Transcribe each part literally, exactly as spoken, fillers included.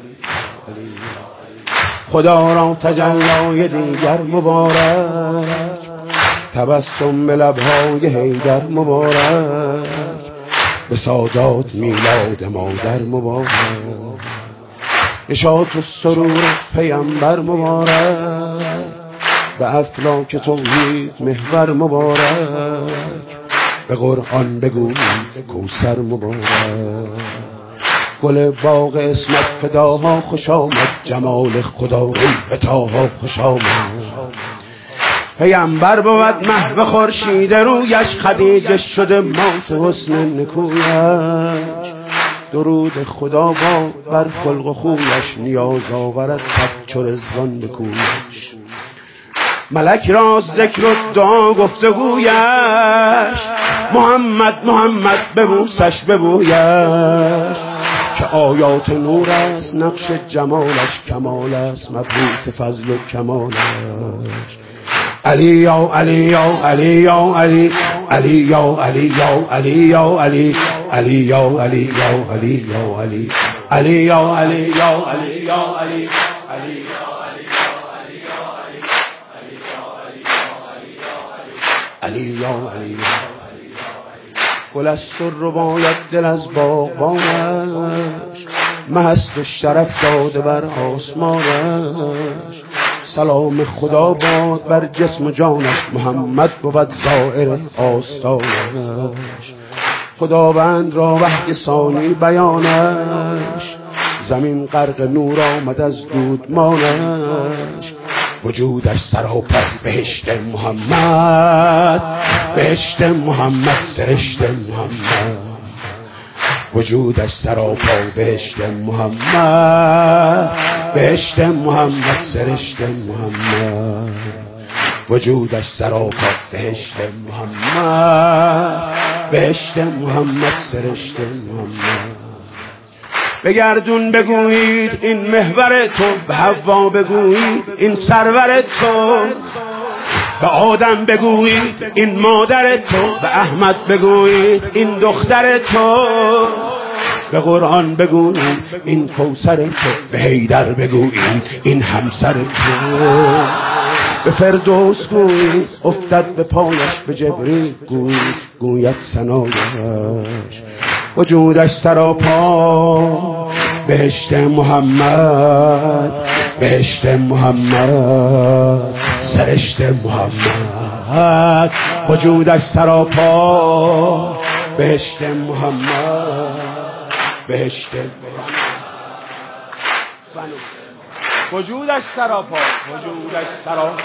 خدا را تجلای دیگر مبارک، تبسم به لبهای حیدر مبارک، به سادات میلاد مادر مبارک، نشاط و سرور پیامبر مبارک، به افلاک توحید محور مبارک، به قرآن بگویید کوثر مبارک. گل باغ اسمت فداها خوش آمد، جمال خدا روحتاها خوش آمد. پیامبر بود محو خورشید رویش، خدیجه شده مات حسن نکویش. درود خدا با بر خلق و خویش، نیاز آورد صد چو رضوان به کویش. ملک را ذکر و دعا گفتگویش، محمد محمد به موسش ببویش. که آیات نور است نقش جمالش، کمال است مبهوت فضل و کمالش. علی یا علی یا علی یا علی، علی یا علی یا علی یا علی، علی یا علی یا علی یا علی، علی یا علی یا علی یا علی، علی علی یا علی. گل است و روایت دل از باغبانش، مست و شرف داده بر آسمانش. سلام خدا باد بر جسم و جانش، محمد بود زائر آستانش. خداوند را وحی ثانی بیانش، زمین غرق نور آمد از دودمانش. وجودش سراپا بهشت محمد، بهشت محمد سرشت محمد. وجودش سراپا بهشت محمد، بهشت محمد سرشت محمد. وجودش سراپا بهشت محمد، بهشت محمد سرشت محمد. بگردون بگویید این محور تو، به حوا بگویید این سرور تو، به آدم بگویید این مادر تو، به احمد بگویید این دختر تو، به قرآن بگویید این کوثر تو، به حیدر بگویید این همسر تو. به فردوس گویید افتد به پایش، به جبریل گویید گوید ثنایش. وجودش سراپا بهشت محمد، بهشت محمد سرشت محمد. وجودش سراپا بهشت محمد، بهشت وجودش سراپا، وجودش سراپا.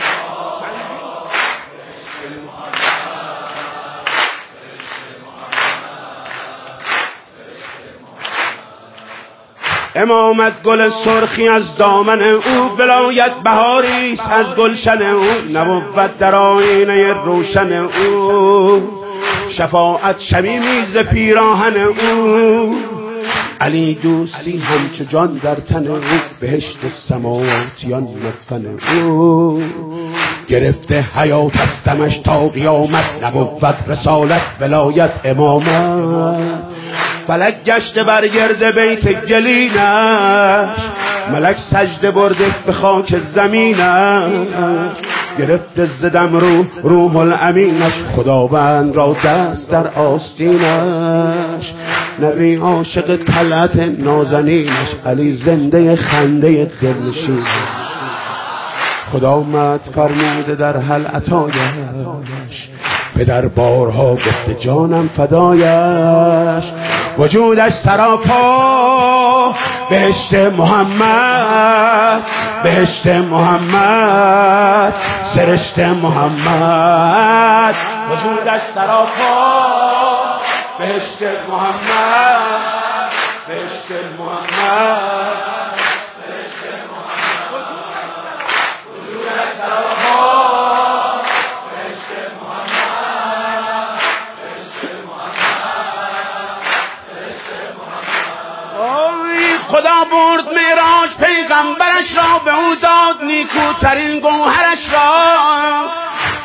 امامت گل سرخی از دامن او، ولایت بهاریست از گلشن او. نبوت در آینه روشن او، شفاعت شمیمی ز پیراهن او. علی دوستی همچو جان در تن او، بهشت سماواتیان مدفن او. گرفته حیات از دمش تا قیامت، نبوت رسالت ولایت امامت. فلک گشته بر گرد بیت گلینش، ملک سجده برده به خاک زمینش. گرفته زدم رو روح الامینش، خداوند را دست در آستینش. نبی عاشق طلعت نازنینش، علی زنده خنده دلنشینش. خدا آمد فرموده در حل عطایش، پدر بارها گفته جانم فدایش. وجودش سراپا بهشت محمد، بهشت محمد سرشت محمد. وجودش سراپا بهشت محمد، بهشت محمد سرشت محمد. وجودش سراپا بهشت محمد، بهشت محمد سرشت محمد. آی خدا برد معراج پیغمبرش را، به او داد نیکوترین گوهرش را.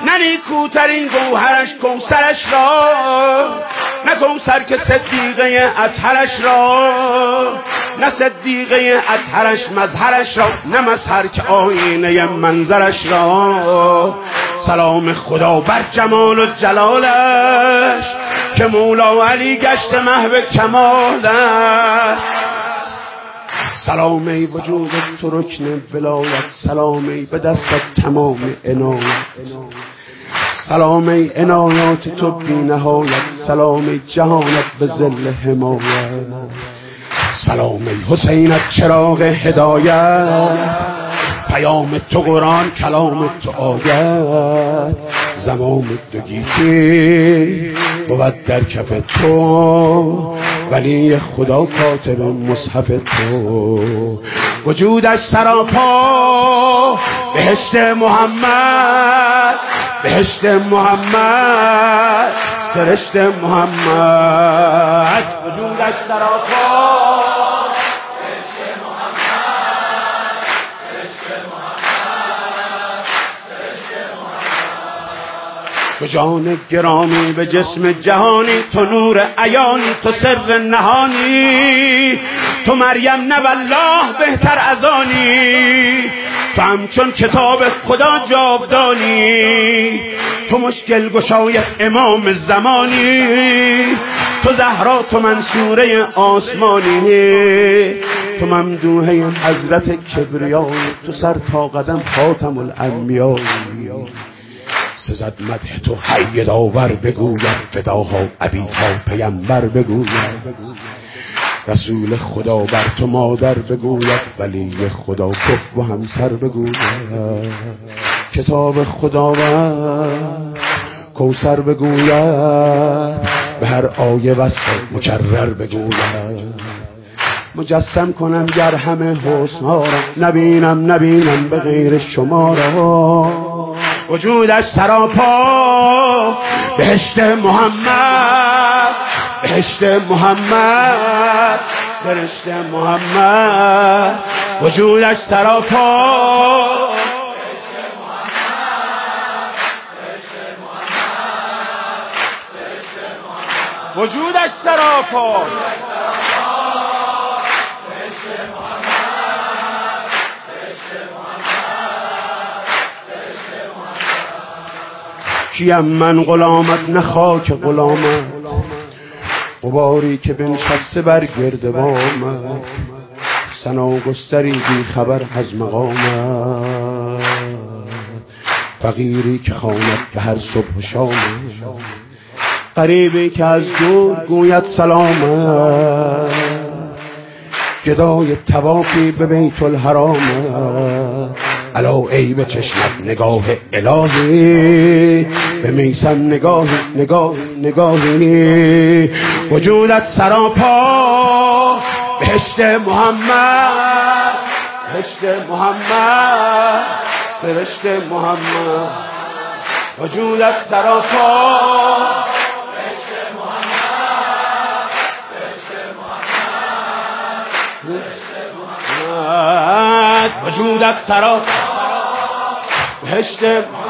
نه نیکوترین گوهرش کوثرش را، نه کوثر که صدیقه اطهرش را، نه صدیقه اطهرش مظهرش را، نه مظهر که آینه منظرش را. سلام خدا بر جمال و جلالش که مولا علی گشت محو کمالش. سلام ای وجود تو رکن ولایت، سلام ای به دستت تمام عنایت، سلام ای عنایات تو بی نهایت، سلام ای جهانت به ظل حمایت، سلام ای حسینت چراغ هدایت، پیام تو قرآن کلام تو آیت، زمام دو گیتی بود در کف تو، ولی خدا کاتب مصحف تو. وجودش سراپا بهشت محمد، بهشت محمد، سرشت محمد. وجودش سراپا تو جان گرامی به جسم جهانی، تو نور عیانی، تو سر نهانی، تو مریم نه والله بهتر از آنی، تو همچون کتاب خدا جاودانی، تو مشکل گشای امام زمانی، تو زهرا، تو منصوره آسمانی، تو ممدوحه حضرت کبریایی، تو سر تا قدم خاتم الانبیایی. سزد مدح تو حی داور بگوید، فداها عبیدها پیمبر بگوید، رسول خدا بر تو مادر بگوید، ولی خدا کف و همسر بگوید، کتاب خدا و کوثر بگوید، به هر آیه وصف مکرر بگوید. مجسم کنم گر همه حسنها را، نبینم نبینم به غیر شما را. وجودش سراپا بهشت محمد، بهشت محمد، سرشت محمد. وجودش سراپا بهشت محمد، بهشت محمد، سرشت محمد. وجودش سراپا کیم من غلامت نه خاک غلامت، غباری که بنشسته بر گردبامت، ثنا گستری بی خبر از مقامت، فقیری که خواند به هر صبح و شامت، غریبی که از دور گوید سلامت، گدای طوافی به بیت الحرامت، علا ای به چشمت نگاه الهی، به میسم نگاهی نگاهی نگاهی. وجودت سراپا بهشت محمد، بهشت محمد، سرشت محمد. وجودت سراپا بهشت محمد، بهشت محمد، سرشت محمد. وجودت سراپا بهشت